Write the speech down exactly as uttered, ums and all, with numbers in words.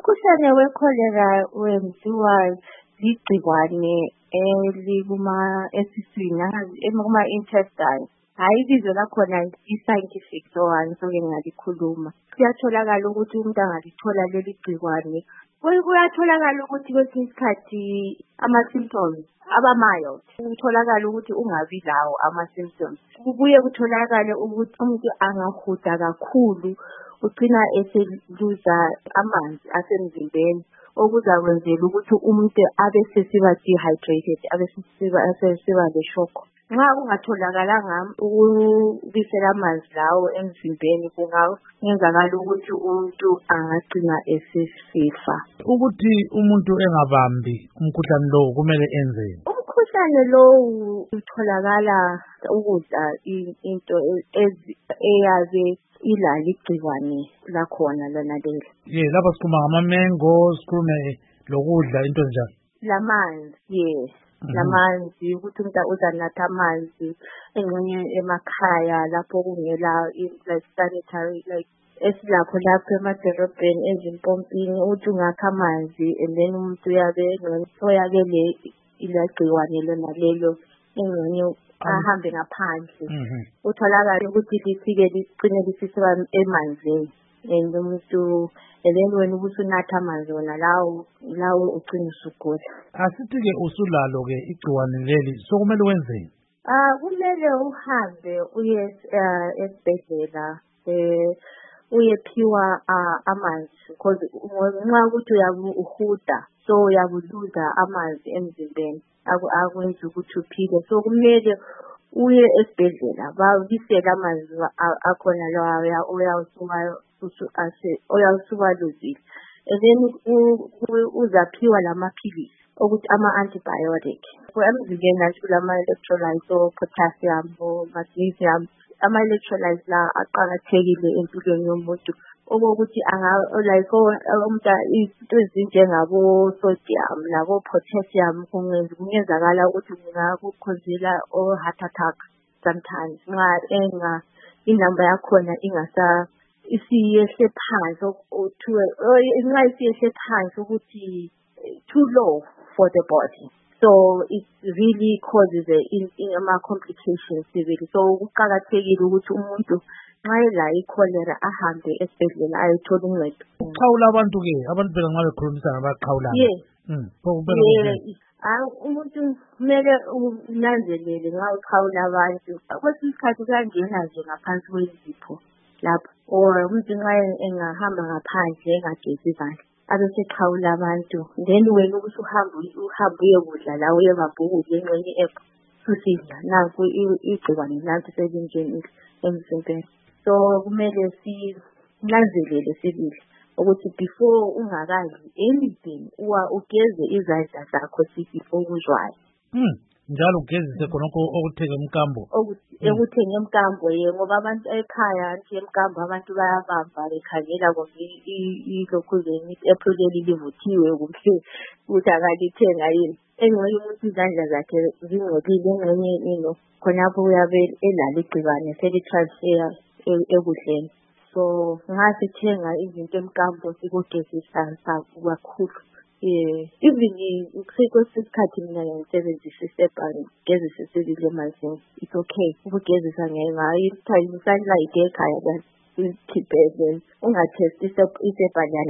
Umkhuhlane wekholera wenziwa ligciwane elikuma esiswini kuma-intestine. Hhayi ibizo lakhona i-scientific so angisoke ngalikhuluma. Kuyatholakala ukuthi umuntu angalithola leli gciwane. Kuyatholakala ukuthi kwesinye isikhathi ama-symptoms aba-mild. Kutholakala ukuthi ungabi lawo ama-symptoms. Kubuye kutholakale ukuthi umuntu angahuda kakhulu ugcina eseluza amanzi asemzimbeni okuzakwenzela ukuthi umuntu abe sesiba dehydrated, abe sesiba sesiba le-shock. Nxa kungatholakalanga ukubisela amanzi lawo emzimbeni kungenzakala ukuthi umuntu angagcina esesifa. Ukuthi umuntu engabambi umkhuhlane lowo kumele enzeni? Umkhuhlane lowo utholakala ukudla into eyabe ilala igciwane lakhona lona leli. Ye lapha sikhuluma ngama-mango, sikhulume lokudla into njani? Lamanzi, yes. Lamanzi ukuthi umuntu uzanatha amanzi engxenye emakhaya lapho kungela like sanitary like esilapho lapho emadorobheni ezimpompini ukuthi ungakha amanzi and then umuntu uyabe noyake le ilagciwane lona lelo engxenye ahambe ngaphandle. Utholakala ukuthi lifike ligcine lisisiba emanzini and umuntu and then wena ubusunatha amanzi wona lawo lawo ugcina usugula. Asithi-ke usulalo ke igciwane leli sokumele wenzeni? Ah kumele uhambe uye esibhedlela eh uyephiwa amanzi because nxa ukuthi uyabuhuda so uyabuluza amanzi emzimbeni akwenza ukuthi uphile. So kumele uye esibhedlela babisela amanzi akhona lawa oyawusuka oyawusubaluzile and then uzaphiwa lamaphilisi ukuthi ama-antibiotic emzimbeni nathi kulama-electrolytes o potassium o magnesium. Ama-electrolytes la aqakathekile empilweni yomuntu okokuthi like umuntu izinto ezinjengabo sodium labo potassium kungenzakala ukuthi kungakukhozela o heart attack sometimes nxa enga inamba yakhona ingasa isiyehle phansi okuthiwe nxa isiyehle phansi ukuthi too low for the body. So it really causes a in, in ama-complications really. So kuqakathekile ukuthi umuntu nxa ela ikholera ahambe esibhedlela ayethola uncedo. Uqhawula abantu-ke abantu phela nxa bekhulumisana bayaqhawulana. Yes. Mm. Hayi umuntu kumele unanzelele nxa uqhawula abantu. Kwesinye isikhathi kuyangena nje ngaphansi kwezipho lapho or umuntu nxa engahamba ngaphandle engagezi izandla abeseqhawula abantu then wena ubusuhamba uhambe uyekudla la uyebabhukude engxenye epho susidla nanku igciwane nansi selinjeni emzimbeni. So kumele sinanzelele sibili ukuthi before ungakadli anything ugeze izandla zakho sibili okuzwayo. Mm. Njalo ugezise khonokho okuthenge emkambo. Okuthenge emkambo ye ngoba abantu ekhaya nje emkambo abantu bayabamba bekhangela ngoba ilokhuzeni ephuleli livuthiwe kumbe ukuthi akalithenga yini. Engxenye umuntu izandla zakhe zingcolile engxenye ino khonapho uyabe elala igciwane seli-transfer ekudleni. So nxa sithenga izinto emkambo sikugezisa kakhulu. Yeah, even kwesinye isikhathi mina ngisebenzisa isepa ngigezise sibili emanzini. It's okay. Ukugezisa ngayo i-sunlight ekhaya that is keep ungathesti isepa